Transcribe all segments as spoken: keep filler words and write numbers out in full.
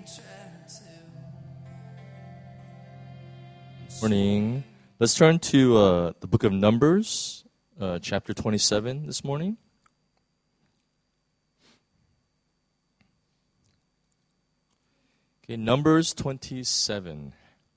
Morning. Let's turn to uh, the book of Numbers, uh, chapter twenty-seven this morning. Okay, Numbers twenty-seven.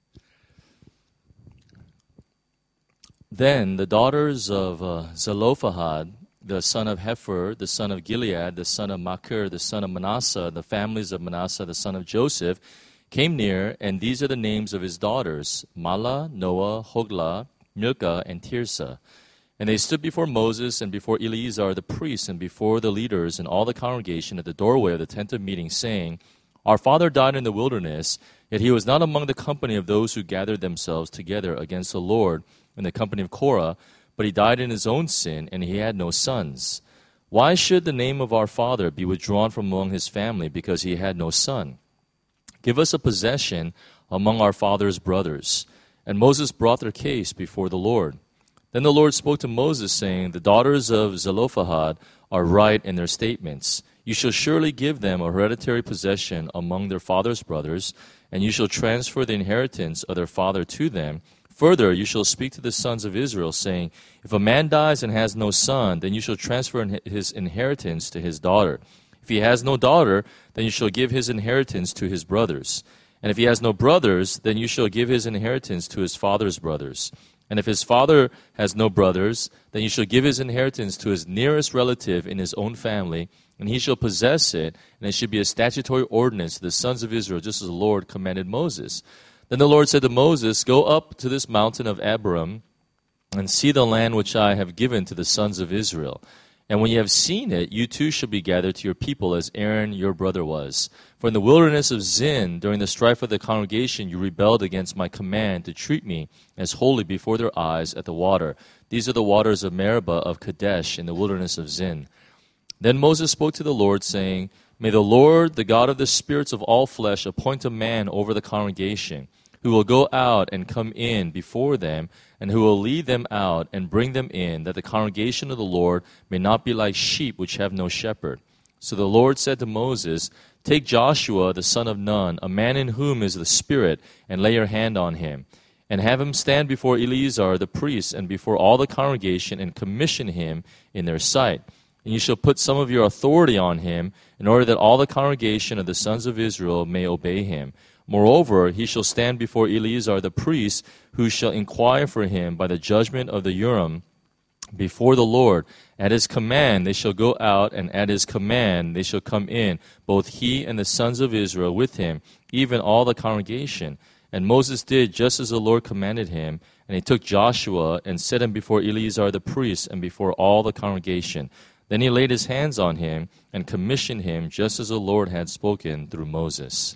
Then the daughters of uh, Zelophehad, the son of Hepher, the son of Gilead, the son of Machir, the son of Manasseh, the families of Manasseh, the son of Joseph, came near, and these are the names of his daughters, Mahlah, Noah, Hoglah, Milcah, and Tirzah. And they stood before Moses and before Eleazar the priest and before the leaders and all the congregation at the doorway of the tent of meeting, saying, Our father died in the wilderness, yet he was not among the company of those who gathered themselves together against the Lord in the company of Korah, but he died in his own sin, and he had no sons. Why should the name of our father be withdrawn from among his family because he had no son? Give us a possession among our father's brothers. And Moses brought their case before the Lord. Then the Lord spoke to Moses, saying, The daughters of Zelophehad are right in their statements. You shall surely give them a hereditary possession among their father's brothers, and you shall transfer the inheritance of their father to them. Further, you shall speak to the sons of Israel, saying, If a man dies and has no son, then you shall transfer his inheritance to his daughter. If he has no daughter, then you shall give his inheritance to his brothers. And if he has no brothers, then you shall give his inheritance to his father's brothers. And if his father has no brothers, then you shall give his inheritance to his nearest relative in his own family, and he shall possess it, and it should be a statutory ordinance to the sons of Israel, just as the Lord commanded Moses. Then the Lord said to Moses, Go up to this mountain of Abiram, and see the land which I have given to the sons of Israel. And when you have seen it, you too shall be gathered to your people as Aaron your brother was. For in the wilderness of Zin, during the strife of the congregation, you rebelled against my command to treat me as holy before their eyes at the water. These are the waters of Meribah of Kadesh in the wilderness of Zin. Then Moses spoke to the Lord, saying, May the Lord, the God of the spirits of all flesh, appoint a man over the congregation, who will go out and come in before them, and who will lead them out and bring them in, that the congregation of the Lord may not be like sheep which have no shepherd. So the Lord said to Moses, Take Joshua the son of Nun, a man in whom is the Spirit, and lay your hand on him, and have him stand before Eleazar the priest and before all the congregation, and commission him in their sight. And you shall put some of your authority on him, in order that all the congregation of the sons of Israel may obey him. Moreover, he shall stand before Eleazar the priest, who shall inquire for him by the judgment of the Urim before the Lord. At his command they shall go out, and at his command they shall come in, both he and the sons of Israel with him, even all the congregation. And Moses did just as the Lord commanded him, and he took Joshua and set him before Eleazar the priest and before all the congregation. Then he laid his hands on him and commissioned him just as the Lord had spoken through Moses.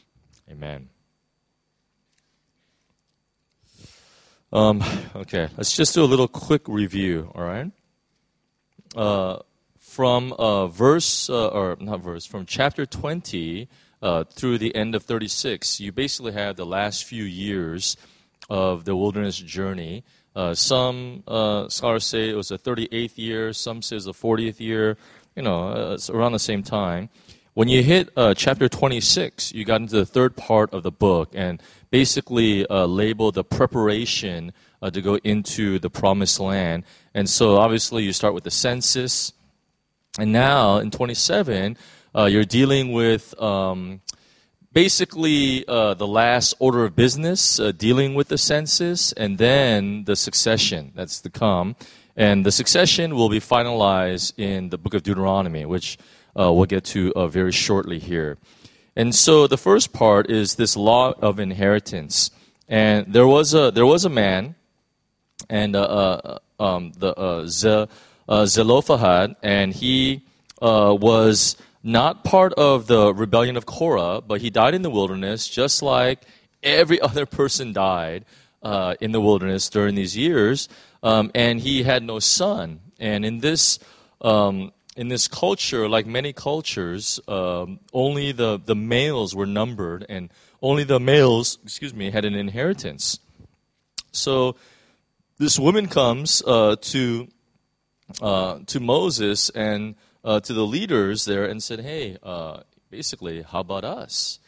Amen. Um, okay, let's just do a little quick review, all right? Uh, from uh, verse, uh, or not verse, from chapter twenty uh, through the end of thirty-six, you basically have the last few years of the wilderness journey. Uh, some uh, scholars say it was the thirty-eighth year, some say it's the fortieth year, you know, uh, it's around the same time. When you hit uh, chapter twenty-six, you got into the third part of the book and basically uh, labeled the preparation uh, to go into the promised land. And so obviously you start with the census. And now in twenty-seven, uh, you're dealing with um, basically uh, the last order of business, uh, dealing with the census, and then the succession that's to come. And the succession will be finalized in the book of Deuteronomy, which Uh, we'll get to uh, very shortly here. And so the first part is this law of inheritance. And there was a there was a man, and uh, uh, um, the uh, Ze, uh, Zelophehad, and he uh, was not part of the rebellion of Korah, but he died in the wilderness, just like every other person died uh, in the wilderness during these years. Um, and he had no son. And in this um, In this culture, like many cultures, um, only the, the males were numbered, and only the males, excuse me, had an inheritance. So this woman comes uh, to uh, to Moses and uh, to the leaders there and said, "Hey, uh, basically, how about us?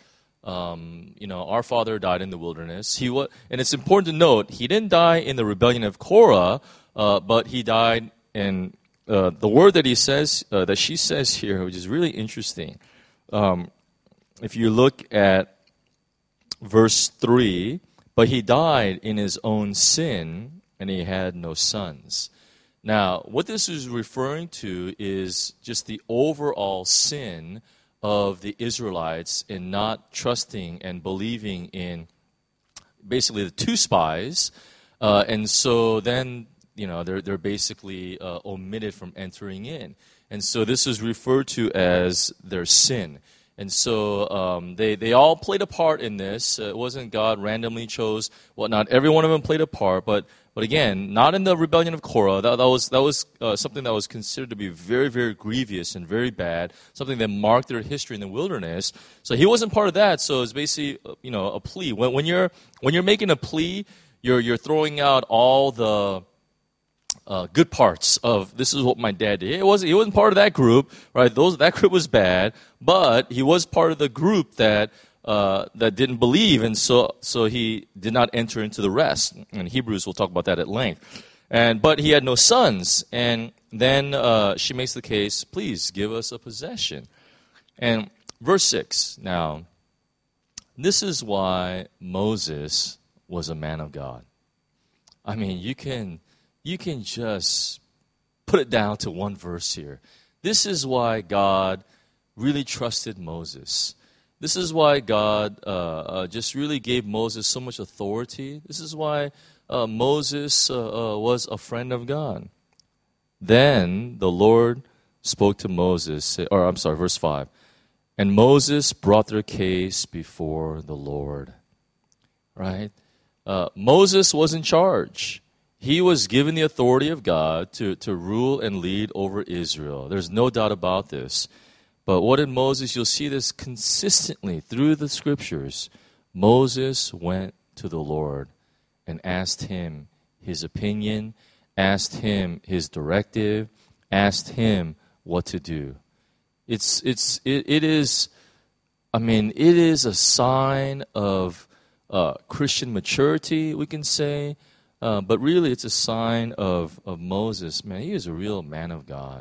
Um, you know, our father died in the wilderness. He wa- and it's important to note, he didn't die in the rebellion of Korah, uh, but he died in uh, the word that he says, uh, that she says here, which is really interesting. Um, if you look at verse three, but he died in his own sin, and he had no sons. Now, what this is referring to is just the overall sin of the Israelites in not trusting and believing in basically the two spies. Uh, and so then, you know, they're, they're basically uh, omitted from entering in. And so this is referred to as their sin. And so um, they, they all played a part in this. Uh, it wasn't God randomly chose whatnot. Every one of them played a part, but but again, not in the rebellion of Korah. That, that was that was uh, something that was considered to be very, very grievous and very bad, something that marked their history in the wilderness. So he wasn't part of that. So it's basically, you know, a plea. When, when you're when you're making a plea, you're you're throwing out all the Uh, good parts of this is what my dad did. It wasn't, he wasn't part of that group, right? Those that group was bad, but he was part of the group that uh, that didn't believe, and so so he did not enter into the rest. In Hebrews, we'll talk about that at length. And but he had no sons, and then uh, she makes the case, please give us a possession. And verse six. Now, this is why Moses was a man of God. I mean, you can. You can just put it down to one verse here. This is why God really trusted Moses. This is why God uh, uh, just really gave Moses so much authority. This is why uh, Moses uh, uh, was a friend of God. Then the Lord spoke to Moses, or I'm sorry, verse five. And Moses brought their case before the Lord. Right? Uh, Moses was in charge. He was given the authority of God to, to rule and lead over Israel. There's no doubt about this. But what did Moses? You'll see this consistently through the scriptures. Moses went to the Lord and asked him his opinion, asked him his directive, asked him what to do. It's it's it, it is, I mean, it is a sign of uh, Christian maturity, we can say. Uh, but really, it's a sign of, of Moses. Man, he is a real man of God.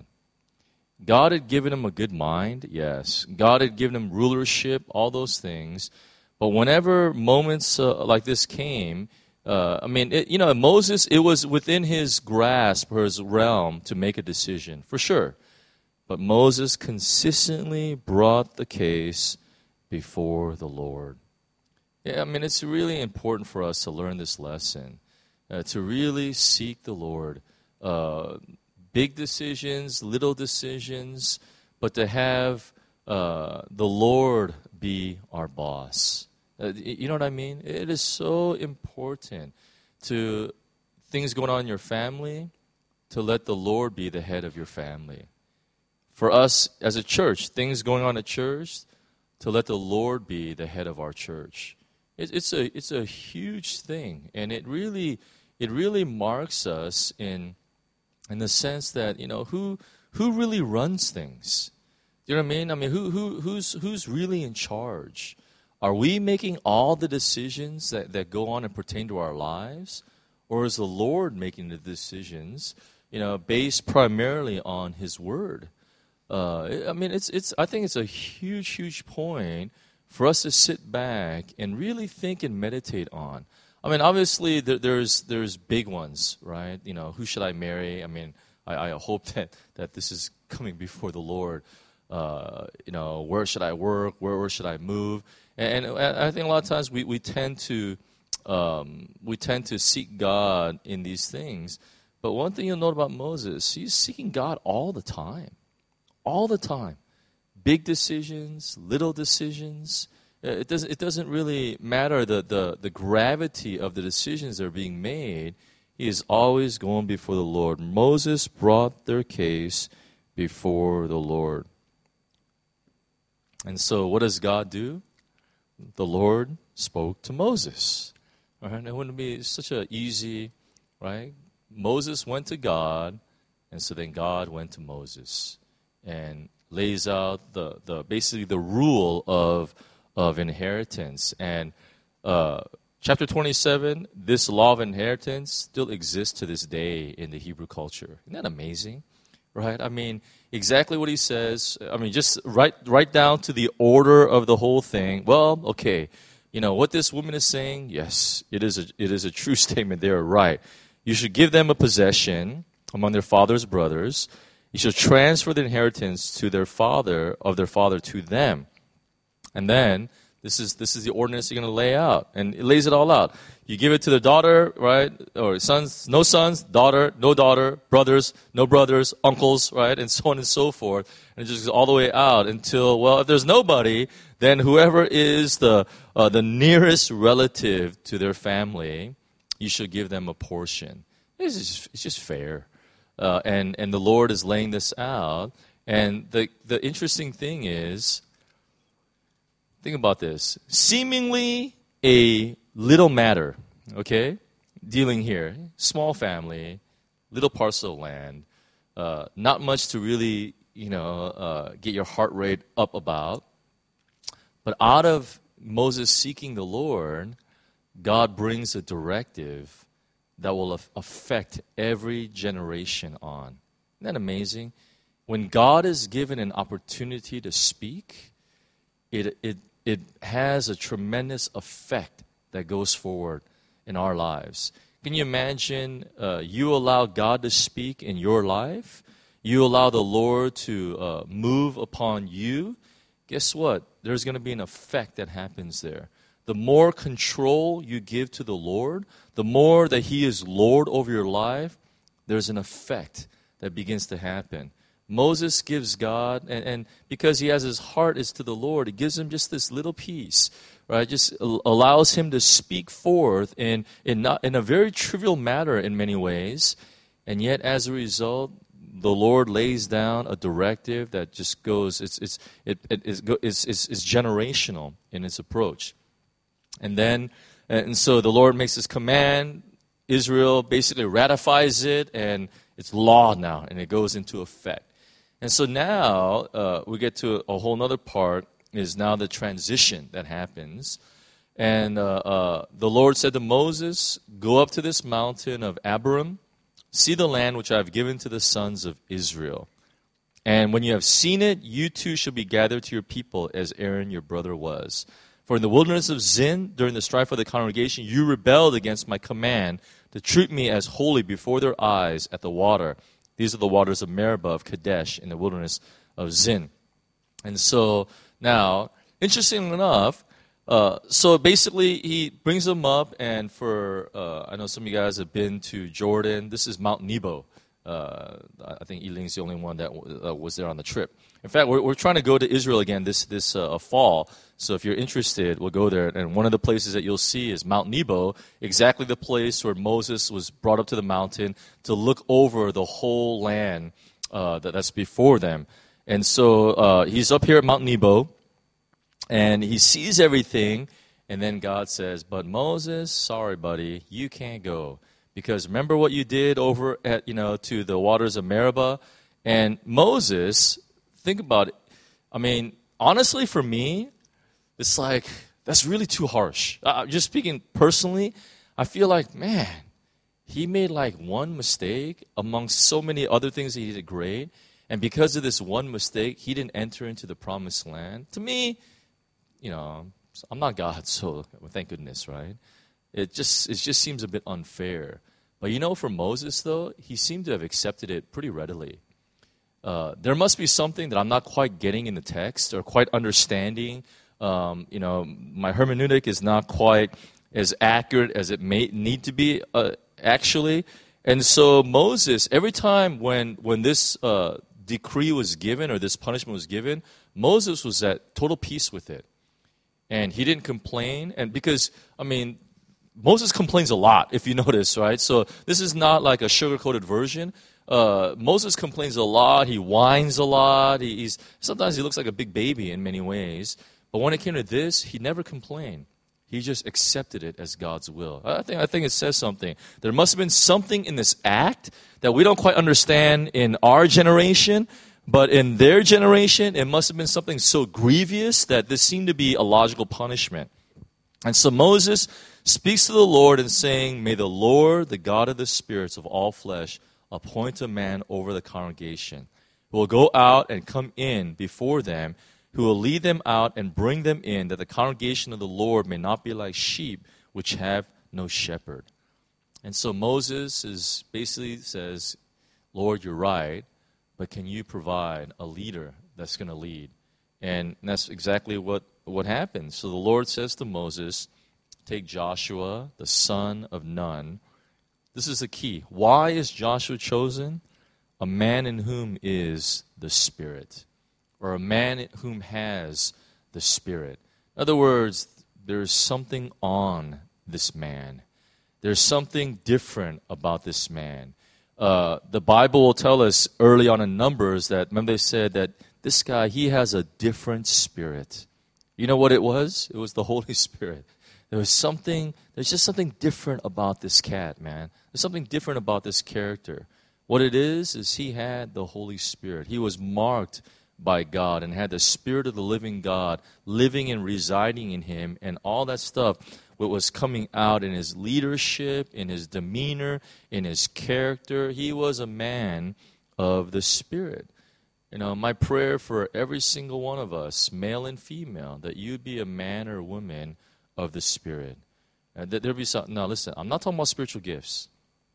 God had given him a good mind, yes. God had given him rulership, all those things. But whenever moments uh, like this came, uh, I mean, it, you know, Moses, it was within his grasp or his realm to make a decision, for sure. But Moses consistently brought the case before the Lord. Yeah, I mean, it's really important for us to learn this lesson. Uh, to really seek the Lord. Uh, big decisions, little decisions, but to have uh, the Lord be our boss. Uh, you know what I mean? It is so important to things going on in your family to let the Lord be the head of your family. For us as a church, things going on at church, to let the Lord be the head of our church. It, it's a it's a huge thing, and it really it really marks us in in the sense that, you know, who who really runs things? Do you know what I mean? I mean, who who who's who's really in charge? Are we making all the decisions that, that go on and pertain to our lives, or is the Lord making the decisions, you know, based primarily on His Word? Uh, I mean, it's it's. I think it's a huge, huge point for us to sit back and really think and meditate on. I mean, obviously, there, there's there's big ones, right? You know, who should I marry? I mean, I, I hope that, that this is coming before the Lord. Uh, you know, where should I work? Where where should I move? And, and I think a lot of times we, we tend to um, we tend to seek God in these things. But one thing you'll note about Moses, he's seeking God all the time. All the time. Big decisions, little decisions. It doesn't, it doesn't really matter the, the, the gravity of the decisions that are being made. He is always going before the Lord. Moses brought their case before the Lord. And so what does God do? The Lord spoke to Moses. All right? It wouldn't be such an easy, right? Moses went to God, and so then God went to Moses and lays out the, the basically the rule of of inheritance. And uh, chapter twenty-seven, this law of inheritance still exists to this day in the Hebrew culture. Isn't that amazing? Right? I mean, exactly what he says. I mean, just right, right down to the order of the whole thing. Well, okay, you know, what this woman is saying, yes, it is a, it is a true statement. They are right. You should give them a possession among their father's brothers. You should transfer the inheritance to their father, of their father to them. And then, this is this is the ordinance you're going to lay out. And it lays it all out. You give it to the daughter, right? Or sons, no sons, daughter, no daughter, brothers, no brothers, uncles, right? And so on and so forth. And it just goes all the way out until, well, if there's nobody, then whoever is the uh, the nearest relative to their family, you should give them a portion. It's just, it's just fair. Uh, and, and the Lord is laying this out. And the, the interesting thing is, think about this. Seemingly a little matter, okay? Dealing here. Small family, little parcel of land, uh, not much to really, you know, uh, get your heart rate up about. But out of Moses seeking the Lord, God brings a directive that will affect every generation on. Isn't that amazing? When God is given an opportunity to speak, it it it has a tremendous effect that goes forward in our lives. Can you imagine uh, you allow God to speak in your life? You allow the Lord to uh, move upon you? Guess what? There's going to be an effect that happens there. The more control you give to the Lord, the more that He is Lord over your life, there's an effect that begins to happen. Moses gives God, and, and because he has his heart is to the Lord, it gives him just this little piece, right? Just allows him to speak forth in, in, not, in a very trivial matter in many ways, and yet as a result, the Lord lays down a directive that just goes, it's, it's, it, it, it's, it's, it's, it's generational in its approach. And then, and so the Lord makes His command, Israel basically ratifies it, and it's law now, and it goes into effect. And so now, uh, we get to a whole other part, is now the transition that happens. And uh, uh, the Lord said to Moses, go up to this mountain of Abiram, see the land which I have given to the sons of Israel. And when you have seen it, you too shall be gathered to your people as Aaron your brother was. For in the wilderness of Zin, during the strife of the congregation, you rebelled against my command to treat me as holy before their eyes at the water. These are the waters of Meribah of Kadesh in the wilderness of Zin. And so now, interestingly enough, uh, so basically he brings them up, and for, uh, I know some of you guys have been to Jordan. This is Mount Nebo. Uh, I think Eling's the only one that w- uh, was there on the trip. In fact, we're, we're trying to go to Israel again this this uh, fall. So if you're interested, we'll go there. And one of the places that you'll see is Mount Nebo, exactly the place where Moses was brought up to the mountain to look over the whole land uh, that, that's before them. And so uh, he's up here at Mount Nebo, and he sees everything. And then God says, but Moses, sorry, buddy, you can't go. Because remember what you did over at, you know, to the waters of Meribah? And Moses, think about it. I mean, honestly, for me, it's like, that's really too harsh. Uh, just speaking personally, I feel like, man, he made like one mistake amongst so many other things that he did great. And because of this one mistake, he didn't enter into the promised land. To me, you know, I'm not God, so thank goodness, right? It just it just seems a bit unfair. But you know, for Moses, though, he seemed to have accepted it pretty readily. Uh, there must be something that I'm not quite getting in the text or quite understanding. Um, you know, my hermeneutic is not quite as accurate as it may need to be, uh, actually. And so Moses, every time when when this uh, decree was given or this punishment was given, Moses was at total peace with it. And he didn't complain. And because, I mean, Moses complains a lot, if you notice, right? So this is not like a sugar-coated version. Uh, Moses complains a lot. He whines a lot. He, he's sometimes he looks like a big baby in many ways. But when it came to this, he never complained. He just accepted it as God's will. I think I think it says something. There must have been something in this act that we don't quite understand in our generation, But in their generation, it must have been something so grievous that this seemed to be a logical punishment. And so Moses speaks to the Lord and saying, "May the Lord, the God of the spirits of all flesh, appoint a man over the congregation, who will go out and come in before them, who will lead them out and bring them in, that the congregation of the Lord may not be like sheep which have no shepherd." And so Moses is basically says, "Lord, you're right, but can you provide a leader that's going to lead?" And that's exactly what, what happens. So the Lord says to Moses, "Take Joshua, the son of Nun." This is the key. Why is Joshua chosen? A man in whom is the Spirit, or a man in whom has the Spirit. In other words, there's something on this man. There's something different about this man. Uh, the Bible will tell us early on in Numbers that, remember they said that this guy, he has a different spirit. You know what it was? It was the Holy Spirit. There was something, there's just something different about this cat, man. There's something different about this character. What it is, is he had the Holy Spirit. He was marked by God and had the Spirit of the living God living and residing in him, and all that stuff what was coming out in his leadership, in his demeanor, in his character. He was a man of the Spirit. You know, my prayer for every single one of us, male and female, that you be a man or woman of the Spirit. Uh, that there be some. Now, listen, I'm not talking about spiritual gifts.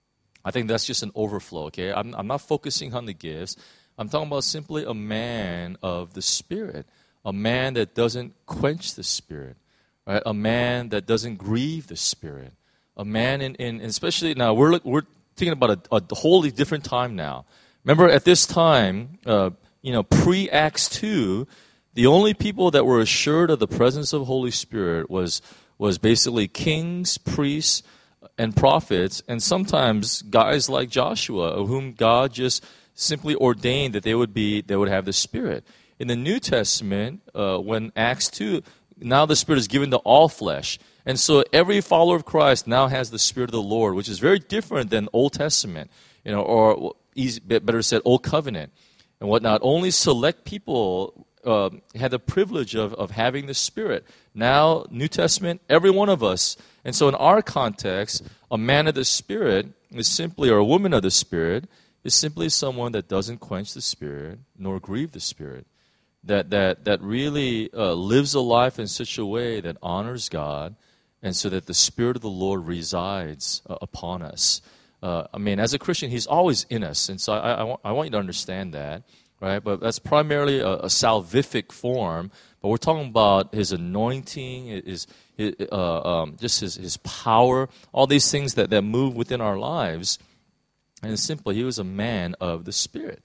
I think that's just an overflow. Okay, I'm, I'm not focusing on the gifts. I'm talking about simply a man of the Spirit, a man that doesn't quench the Spirit, right? A man that doesn't grieve the Spirit, a man in, in especially now we're we're thinking about a, a wholly different time now. Remember, at this time, uh, you know, pre-Acts two, the only people that were assured of the presence of Holy Spirit was was basically kings, priests, and prophets, and sometimes guys like Joshua, of whom God just simply ordained that they would be, they would have the Spirit. In the New Testament, uh, when Acts two, now the Spirit is given to all flesh. And so every follower of Christ now has the Spirit of the Lord, which is very different than Old Testament, you know, or easy, better said, Old Covenant. And whatnot. Only select people uh, had the privilege of, of having the Spirit. Now, New Testament, every one of us. And so in our context, a man of the Spirit is simply, or a woman of the Spirit, is simply someone that doesn't quench the Spirit nor grieve the Spirit. That that that really uh, lives a life in such a way that honors God, and so that the Spirit of the Lord resides uh, upon us. Uh, I mean, as a Christian, He's always in us, and so I, I, want, I want you to understand that, right? But that's primarily a, a salvific form. But we're talking about His anointing, His, his uh, um, just His His power, all these things that, that move within our lives. And simply, He was a man of the Spirit.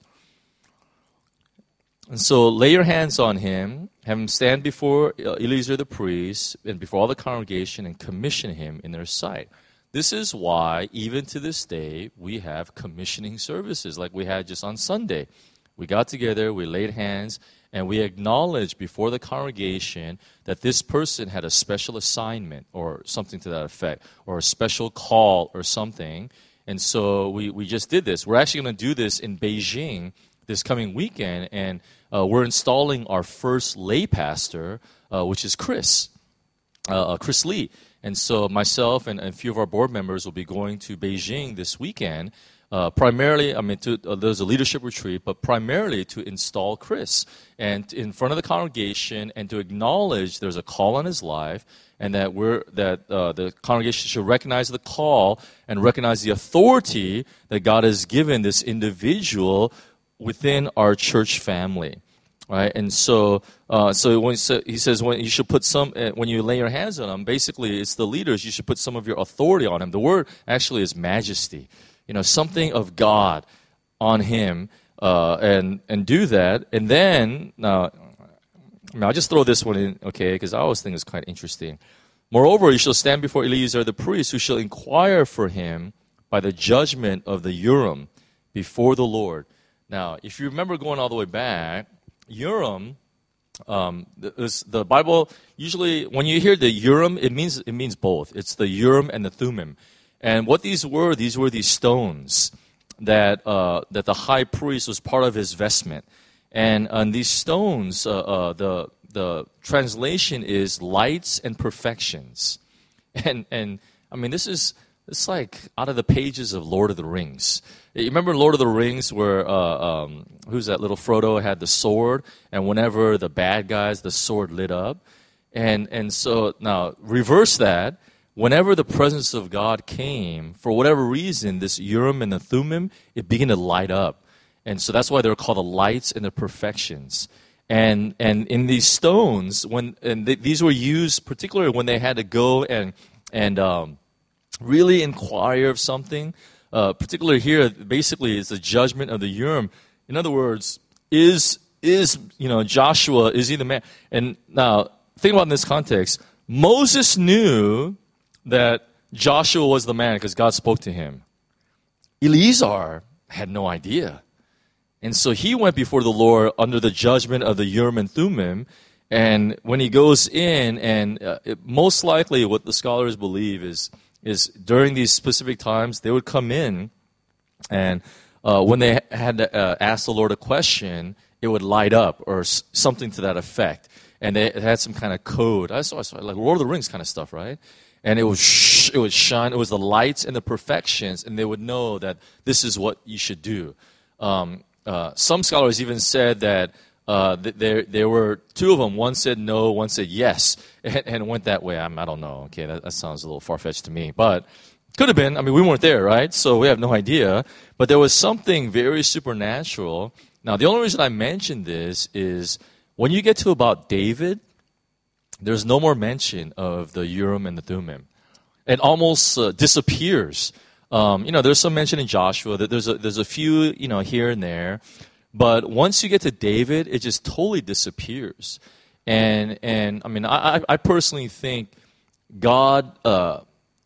And so, lay your hands on him, have him stand before Eleazar the priest and before all the congregation, and commission him in their sight. This is why, even to this day, we have commissioning services like we had just on Sunday. We got together, we laid hands, and we acknowledged before the congregation that this person had a special assignment or something to that effect, or a special call or something. And so we, we just did this. We're actually going to do this in Beijing this coming weekend, and uh, we're installing our first lay pastor, uh, which is Chris, uh, Chris Lee. And so myself and, and a few of our board members will be going to Beijing this weekend, uh, primarily, I mean, to, uh, there's a leadership retreat, but primarily to install Chris and in front of the congregation, and to acknowledge there's a call on his life, and that we're that uh, the congregation should recognize the call and recognize the authority that God has given this individual within our church family. Right, and so, uh, so when so he says when you should put some uh, when you lay your hands on them, basically it's the leaders. You should put some of your authority on him. The word actually is majesty, you know, something of God on him, uh, and and do that. And then now, I mean, I'll just throw this one in, okay, because I always think it's quite interesting. Moreover, you shall stand before Eleazar the priest, who shall inquire for him by the judgment of the Urim before the Lord. Now, if you remember going all the way back. Urim, um, the, the Bible usually when you hear the Urim, it means it means both. It's the Urim and the Thummim, and what these were, these were these stones that uh, that the high priest was part of his vestment, And on these stones, uh, uh, the the translation is lights and perfections. And and I mean, this is it's like out of the pages of Lord of the Rings. You remember Lord of the Rings where, uh, um, who's that little Frodo had the sword, and whenever the bad guys, the sword lit up. And and so now reverse that. Whenever the presence of God came, for whatever reason, this Urim and the Thummim, it began to light up. And so that's why they're called the lights and the perfections. And and in these stones, when and th- these were used particularly when they had to go and and um, really inquire of something. Uh, particularly here, basically, is the judgment of the Urim. In other words, is is you know Joshua, is he the man? And now think about in this context. Moses knew that Joshua was the man because God spoke to him. Eleazar had no idea. And so he went before the Lord under the judgment of the Urim and Thummim. And when he goes in, and uh, it, most likely what the scholars believe is, is during these specific times, they would come in, and uh, when they had to uh, ask the Lord a question, it would light up or s- something to that effect. And they, it had some kind of code. I saw, I saw like Lord of the Rings kind of stuff, right? And it would sh- it would shine. It was the lights and the perfections, and they would know that this is what you should do. Um, uh, some scholars even said that uh, th- there there were two of them. One said no, one said yes, and, and it went that way. I'm, I don't know. Okay, that, that sounds a little far fetched to me, but could have been. I mean, we weren't there, right? So we have no idea. But there was something very supernatural. Now, the only reason I mention this is when you get to about David, there's no more mention of the Urim and the Thummim. It almost uh, disappears. Um, you know, there's some mention in Joshua. That there's a, there's a few, you know, here and there. But once you get to David, it just totally disappears. And, and I mean, I, I personally think God, uh,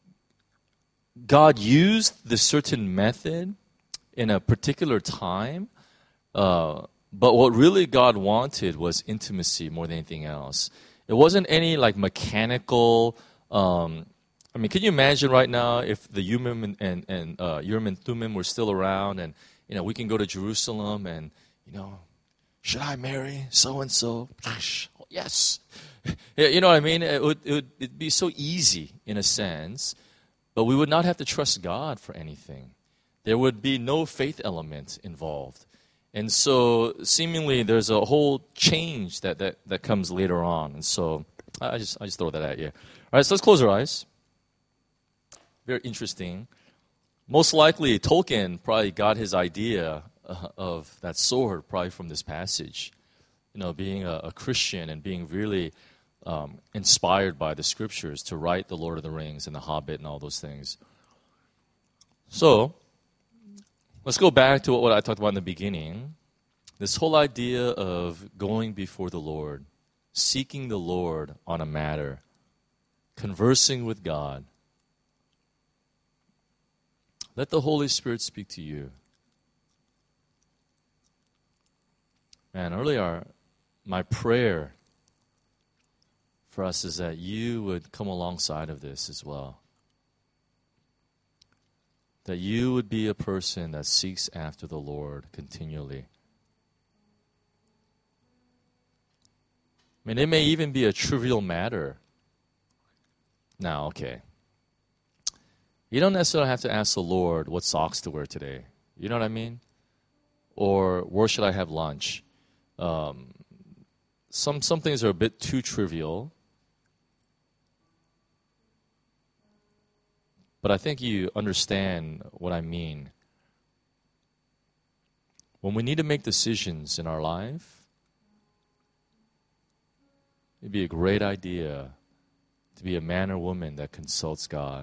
God used this certain method in a particular time. Uh, but what really God wanted was intimacy more than anything else. It wasn't any like mechanical. Um, I mean, can you imagine right now if the Urim and and, and uh, Urim and Thummim were still around, and you know we can go to Jerusalem, and you know, should I marry so and so? Yes, you know what I mean. It would it would it'd be so easy in a sense, but we would not have to trust God for anything. There would be no faith element involved. And so, seemingly, there's a whole change that, that, that comes later on. And so, I just I just throw that at you. All right, so let's close our eyes. Very interesting. Most likely, Tolkien probably got his idea uh, of that sword probably from this passage. You know, being a, a Christian and being really um, inspired by the Scriptures to write The Lord of the Rings and The Hobbit and all those things. So, let's go back to what I talked about in the beginning. This whole idea of going before the Lord, seeking the Lord on a matter, conversing with God. Let the Holy Spirit speak to you. Man, earlier, my prayer for us is that you would come alongside of this as well. That you would be a person that seeks after the Lord continually. I mean, it may even be a trivial matter. Now, okay. You don't necessarily have to ask the Lord what socks to wear today. You know what I mean? Or where should I have lunch? Um, some, some things are a bit too trivial. But I think you understand what I mean. When we need to make decisions in our life, it'd be a great idea to be a man or woman that consults God.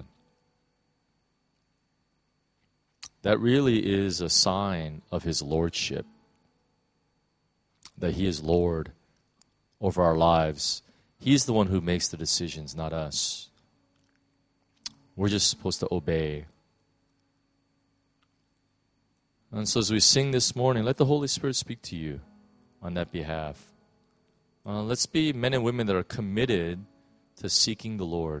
That really is a sign of His lordship, that He is Lord over our lives. He's the one who makes the decisions, not us. We're just supposed to obey. And so as we sing this morning, let the Holy Spirit speak to you on that behalf. Uh, let's be men and women that are committed to seeking the Lord.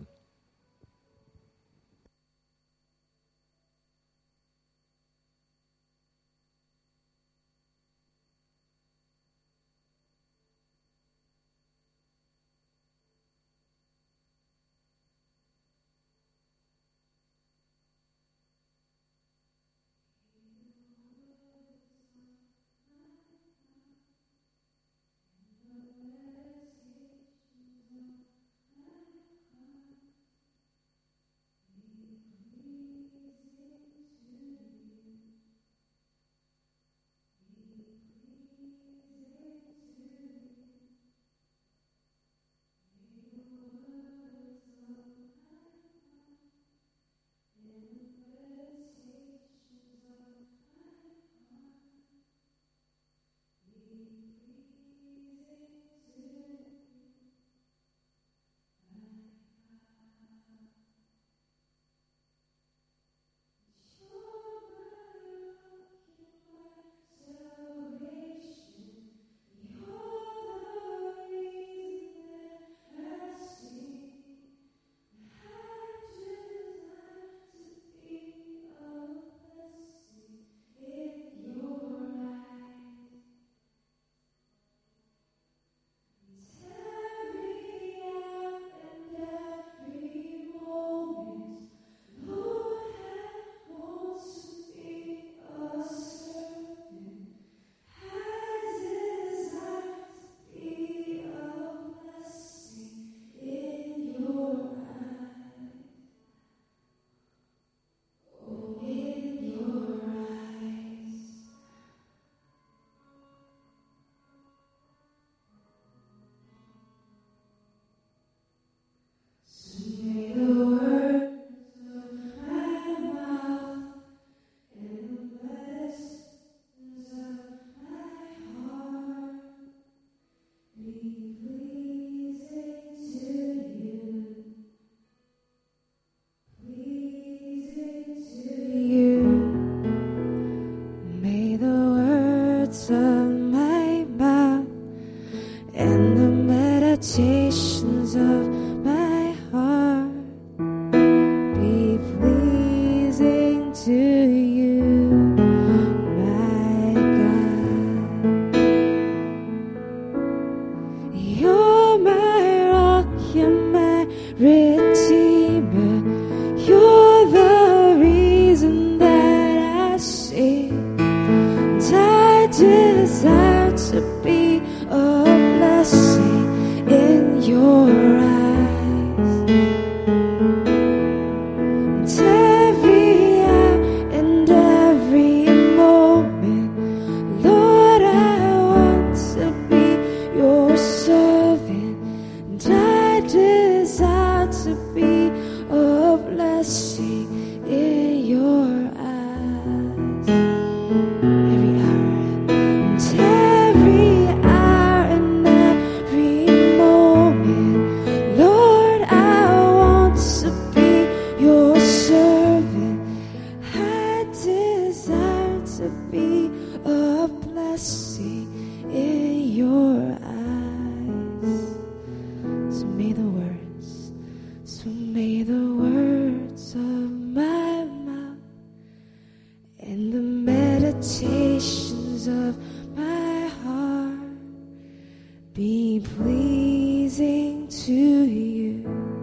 meditations of my heart be pleasing to you, my God. You're my rock, you're my Redeemer. You're the reason that I sing, and I desire to be a blessing in your eyes. And every hour and every moment, Lord, I want to be your servant, and I desire to be a blessing in your eyes. Every hour and every hour and every moment, Lord, I want to be your servant. I desire to be a blessing in your eyes. So may the words, so may the words of my mouth and the meditations of my heart be pleasing to you,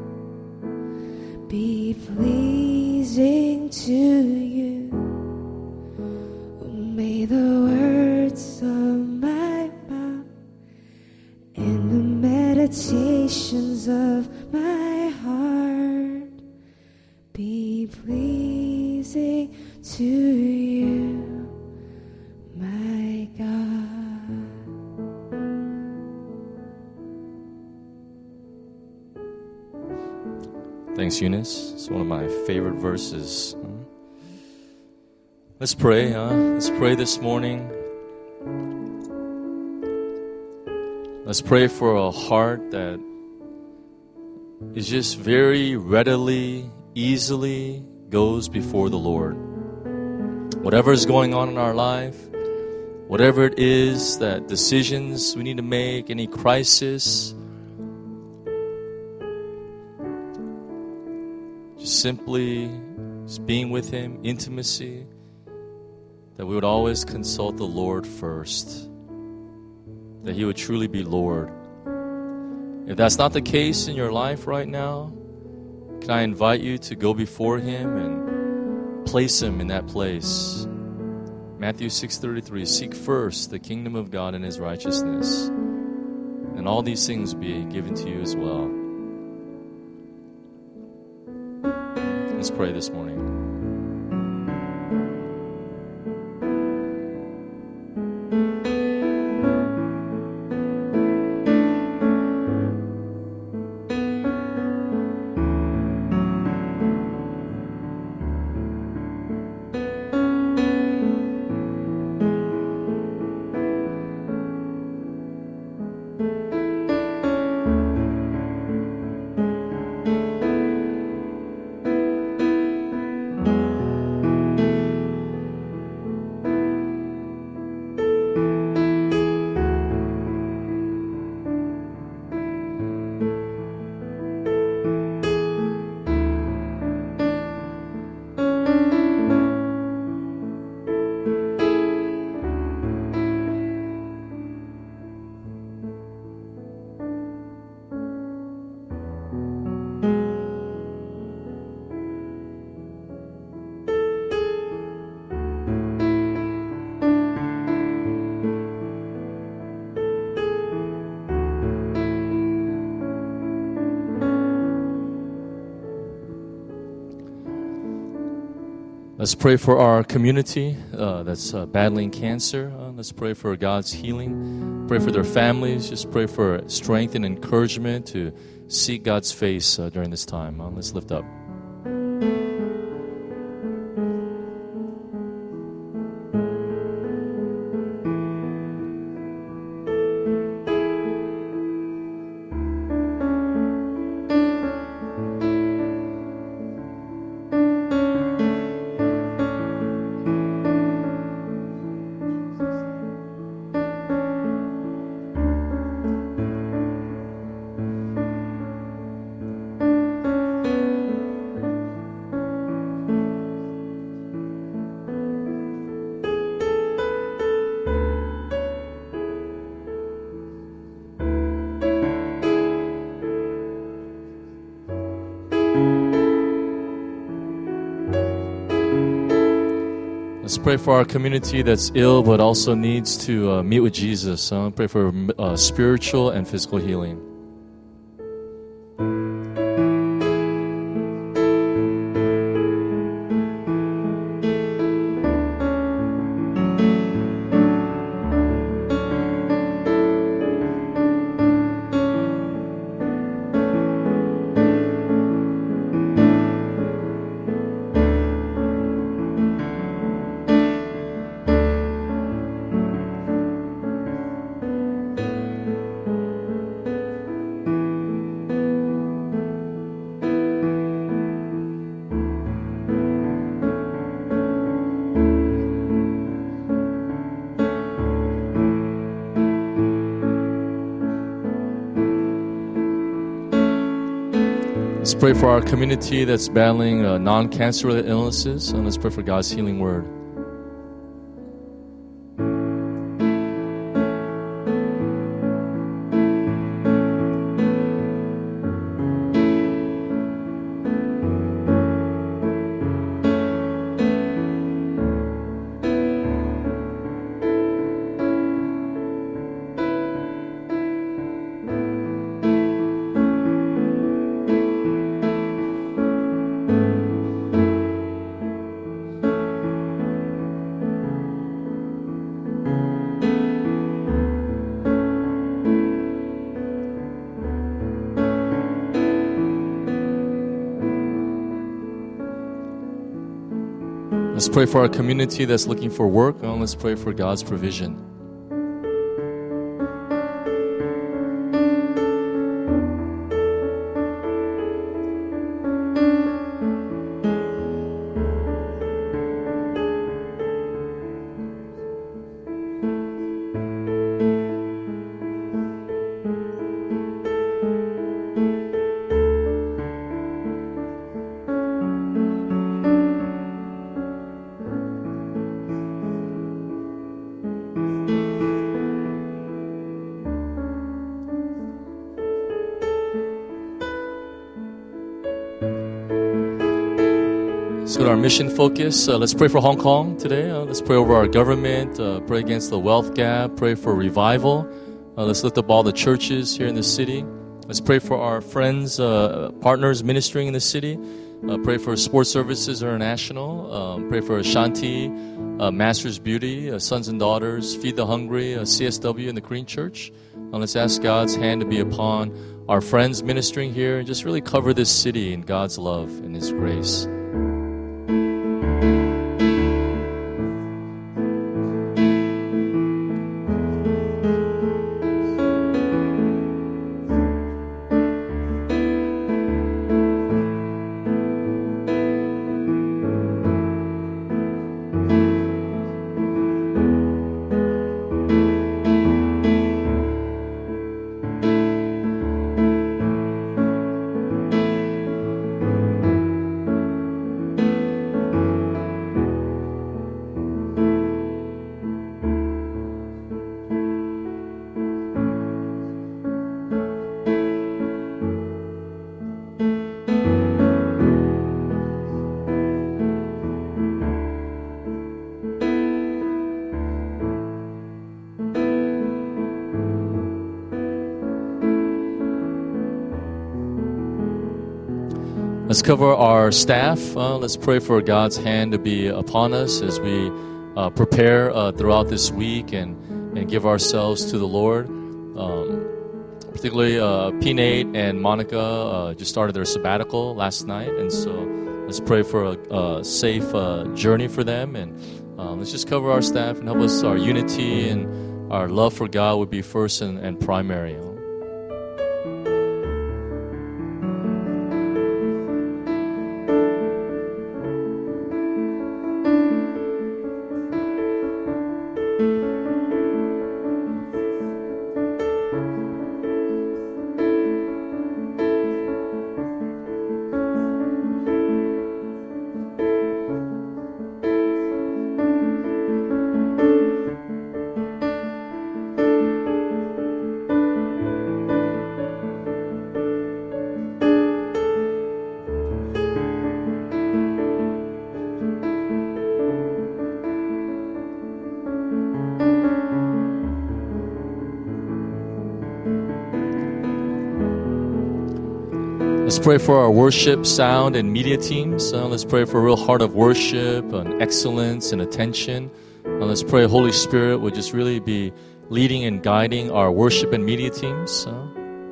be pleasing to you. Oh, may the words of my mouth and the meditations of my heart be pleasing to you, my God. Thanks, Eunice. It's one of my favorite verses. Let's pray, huh? Let's pray this morning. Let's pray for a heart that is just very readily, easily goes before the Lord. Whatever is going on in our life, whatever it is, that decisions we need to make, any crisis, just simply just being with Him, intimacy, that we would always consult the Lord first, that He would truly be Lord. If that's not the case in your life right now, can I invite you to go before Him and place Him in that place? Matthew six thirty-three, seek first the kingdom of God and His righteousness, and all these things will be given to you as well. Let's pray this morning. Let's pray for our community uh, that's uh, battling cancer. Uh, let's pray for God's healing. Pray for their families. Just pray for strength and encouragement to seek God's face uh, during this time. Uh, let's lift up. pray for our community that's ill but also needs to uh, meet with Jesus. Uh, pray for uh, spiritual and physical healing. Let's pray for our community that's battling uh, non-cancer related illnesses, and let's pray for God's healing word. Let's pray for our community that's looking for work, and let's pray for God's provision. So our mission focus, uh, let's pray for Hong Kong today. Uh, let's pray over our government, uh, pray against the wealth gap, pray for revival. Uh, let's lift up all the churches here in the city. Let's pray for our friends, uh, partners ministering in the city. Uh, pray for Sports Services International. Um, pray for Ashanti, uh, Masters Beauty, uh, Sons and Daughters, Feed the Hungry, uh, C S W, and the Korean Church. Uh, let's ask God's hand to be upon our friends ministering here and just really cover this city in God's love and His grace. Let's cover our staff. Uh, let's pray for God's hand to be upon us as we uh, prepare uh, throughout this week and, and give ourselves to the Lord. Um, particularly uh, P. Nate and Monica uh, just started their sabbatical last night, and so let's pray for a, a safe uh, journey for them. And um, let's just cover our staff and help us. Our unity and our love for God would be first and, and primary. Let's pray for our worship, sound, and media teams. Uh, let's pray for a real heart of worship and excellence and attention. Uh, let's pray Holy Spirit would just really be leading and guiding our worship and media teams. Uh,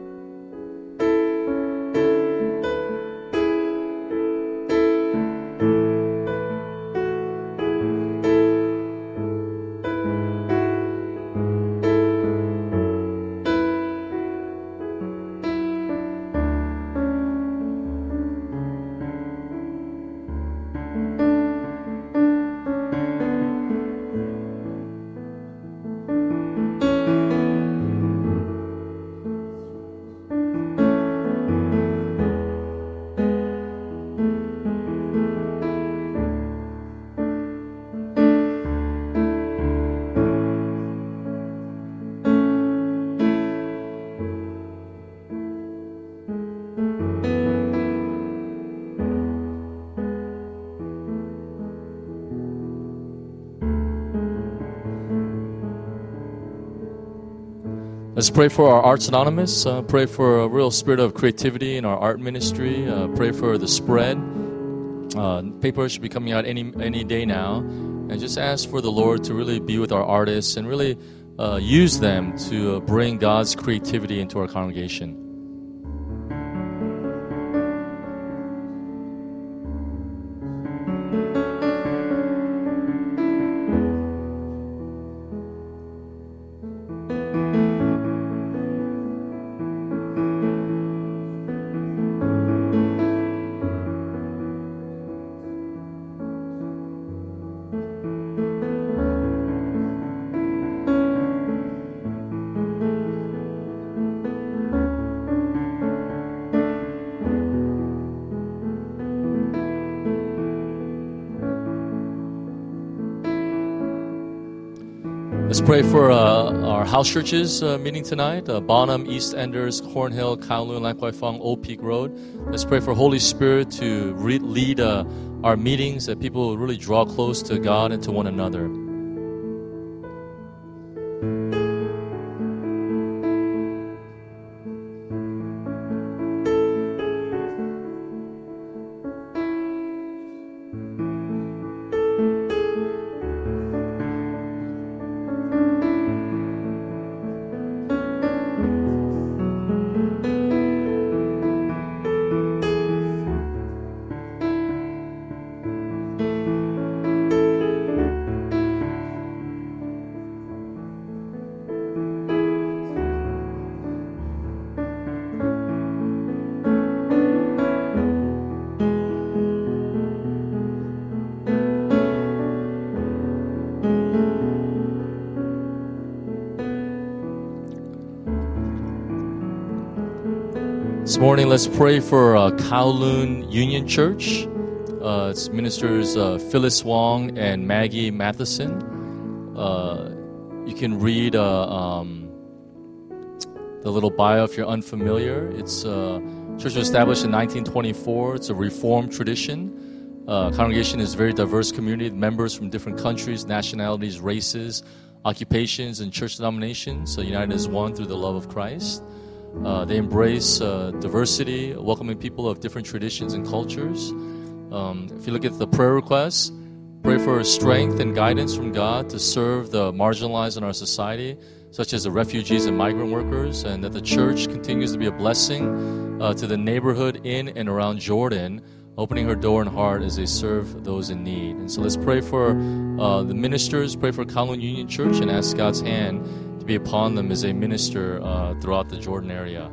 Let's pray for our Arts Anonymous. Uh, pray for a real spirit of creativity in our art ministry. Uh, pray for the spread. Uh, paper should be coming out any any day now. And just ask for the Lord to really be with our artists and really uh, use them to uh, bring God's creativity into our congregation. Let's pray for uh, our house churches uh, meeting tonight. Uh, Bonham, East Enders, Cornhill, Kowloon, Lang Kwai Fong, Old Peak Road. Let's pray for Holy Spirit to re- lead uh, our meetings, that people will really draw close to God and to one another. This morning, let's pray for uh, Kowloon Union Church. Uh, it's ministers uh, Phyllis Wong and Maggie Matheson. Uh, you can read uh, um, the little bio if you're unfamiliar. It's uh, church was established in nineteen twenty-four. It's a Reformed tradition. Uh, congregation is a very diverse community, members from different countries, nationalities, races, occupations, and church denominations. So united as one through the love of Christ. Uh, they embrace uh, diversity, welcoming people of different traditions and cultures. Um, if you look at the prayer requests, pray for strength and guidance from God to serve the marginalized in our society, such as the refugees and migrant workers, and that the church continues to be a blessing uh, to the neighborhood in and around Jordan, opening her door and heart as they serve those in need. And so let's pray for uh, the ministers, pray for Kowloon Union Church, and ask God's hand to be upon them as they minister uh, throughout the Jordan area.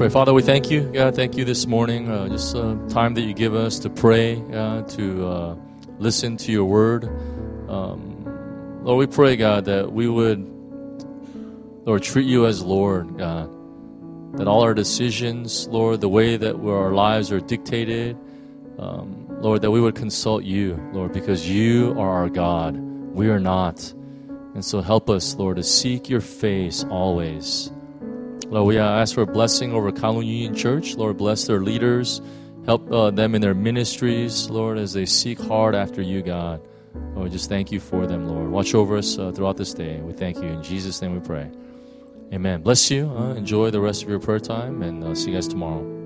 pray. Father, we thank you. God, thank you this morning. Uh, just uh, time that you give us to pray, uh, to uh, listen to your word. Um, Lord, we pray, God, that we would, Lord, treat you as Lord, God. That all our decisions, Lord, the way that our lives are dictated, um, Lord, that we would consult you, Lord, because you are our God. We are not. And so help us, Lord, to seek your face always. Lord, we ask for a blessing over Kowloon Union Church. Lord, bless their leaders. Help uh, them in their ministries, Lord, as they seek hard after you, God. Lord, just thank you for them, Lord. Watch over us uh, throughout this day. We thank you. In Jesus' name we pray. Amen. Bless you. Uh, enjoy the rest of your prayer time, and uh, see you guys tomorrow.